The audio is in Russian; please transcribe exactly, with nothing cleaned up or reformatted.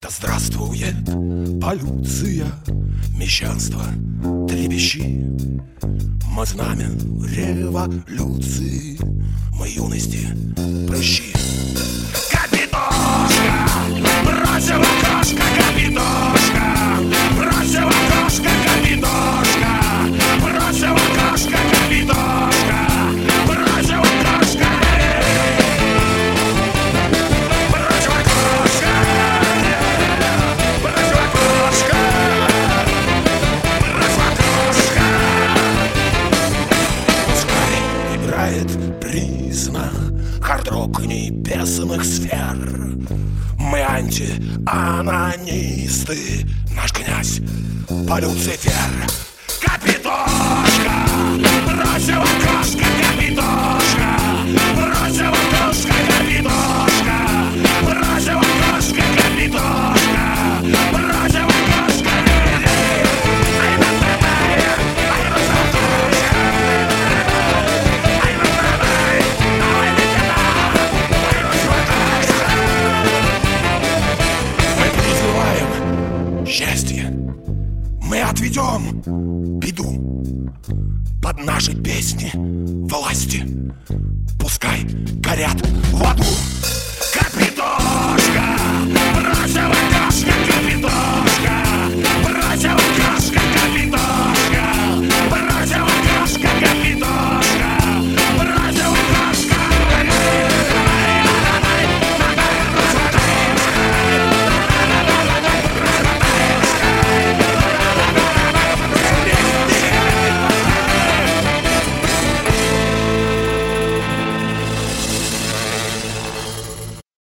Да здравствует полюция, мещанство трепещи. Мы знамен революции, мы юности прыщи. Капитошка, бросила кошка, капитошка, бросила кошка, капитошка, бросила кошка, капитошка, бросила кошка, бросила кошка, бросила кошка, бросила кошка. Пускай играет признак хард-рок небесных сфер. Мы анти-анонисты, наш князь Полюцифер. Капитошка, бросила кошка, капитошка, бросила кошка, капитошка, бросила кошка, капитошка, бросила кошка. Счастье мы отведем беду под наши песни власти. Пускай горят в аду. Капитан!